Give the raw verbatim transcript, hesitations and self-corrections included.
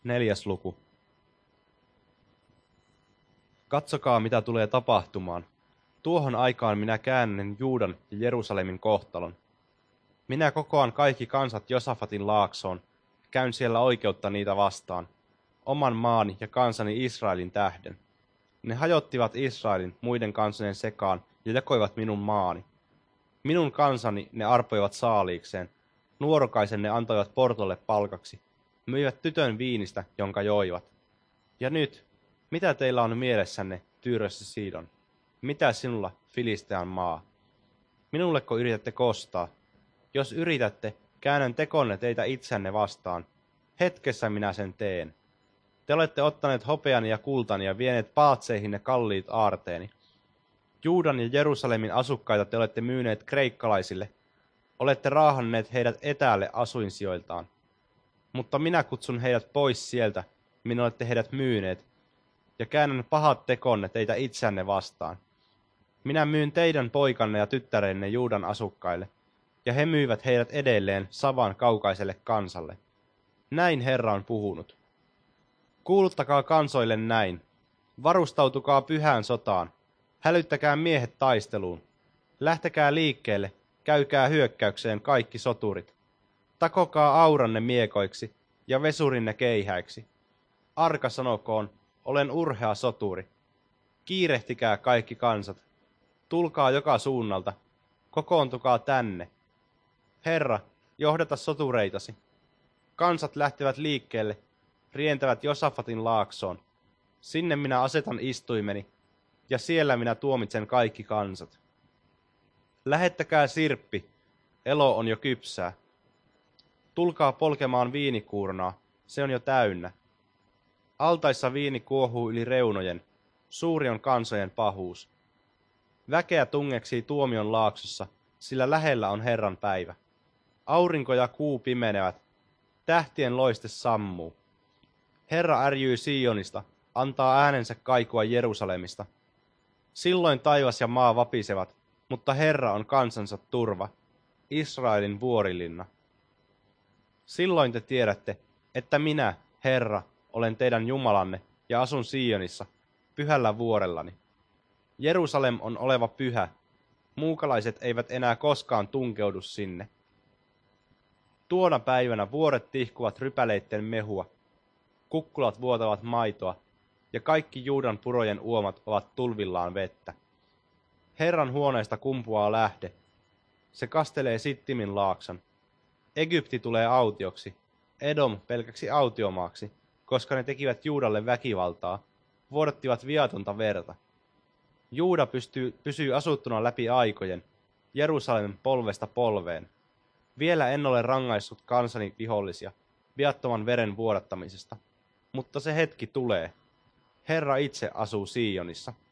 Neljäs luku. Katsokaa, mitä tulee tapahtumaan. Tuohon aikaan minä käännän Juudan ja Jerusalemin kohtalon. Minä kokoan kaikki kansat Josafatin laaksoon, käyn siellä oikeutta niitä vastaan, oman maani ja kansani Israelin tähden. Ne hajottivat Israelin muiden kansojen sekaan ja jakoivat minun maani. Minun kansani ne arpoivat saaliikseen, nuorukaisen ne antoivat portolle palkaksi, myivät tytön viinistä, jonka joivat. Ja nyt, mitä teillä on mielessänne, Tyyrössä Sidon? Mitä sinulla, Filistean maa? Minulleko yritätte kostaa? Jos yritätte, käännän tekonne teitä itsenne vastaan. Hetkessä minä sen teen. Te olette ottaneet hopeani ja kultani ja vieneet paatseihinne kalliit aarteeni. Juudan ja Jerusalemin asukkaita te olette myyneet kreikkalaisille. Olette raahanneet heidät etäälle asuinsijoiltaan. Mutta minä kutsun heidät pois sieltä, minne olette heidät myyneet, ja käännän pahat tekonne teitä itsenne vastaan. Minä myyn teidän poikanne ja tyttärenne Juudan asukkaille, ja he myyvät heidät edelleen Savan kaukaiselle kansalle. Näin Herra on puhunut. Kuuluttakaa kansoille näin. Varustautukaa pyhään sotaan. Hälyttäkää miehet taisteluun. Lähtekää liikkeelle, käykää hyökkäykseen kaikki soturit. Takokaa auranne miekoiksi ja vesurinne keihäiksi. Arka sanokoon, olen urhea soturi. Kiirehtikää kaikki kansat. Tulkaa joka suunnalta. Kokoontukaa tänne. Herra, johdata sotureitasi. Kansat lähtevät liikkeelle, rientävät Josafatin laaksoon. Sinne minä asetan istuimeni, ja siellä minä tuomitsen kaikki kansat. Lähettäkää sirppi, elo on jo kypsää. Tulkaa polkemaan viinikuurnaa, se on jo täynnä. Altaissa viini kuohuu yli reunojen, suuri on kansojen pahuus. Väkeä tungeksii tuomion laaksossa, sillä lähellä on Herran päivä. Aurinko ja kuu pimenevät, tähtien loiste sammuu. Herra ärjyy Sionista, antaa äänensä kaikua Jerusalemista. Silloin taivas ja maa vapisevat, mutta Herra on kansansa turva, Israelin vuorilinna. Silloin te tiedätte, että minä, Herra, olen teidän Jumalanne ja asun Sionissa, pyhällä vuorellani. Jerusalem on oleva pyhä, muukalaiset eivät enää koskaan tunkeudu sinne. Tuona päivänä vuoret tihkuvat rypäleitten mehua, kukkulat vuotavat maitoa, ja kaikki Juudan purojen uomat ovat tulvillaan vettä. Herran huoneesta kumpuaa lähde, se kastelee Sittimin laakson. Egypti tulee autioksi, Edom pelkäksi autiomaaksi, koska ne tekivät Juudalle väkivaltaa, vuodattivat viatonta verta. Juuda pystyy, pysyy asuttuna läpi aikojen, Jerusalem polvesta polveen. Vielä en ole rangaissut kansani vihollisia, viattoman veren vuodattamisesta, mutta se hetki tulee. Herra itse asuu Sionissa.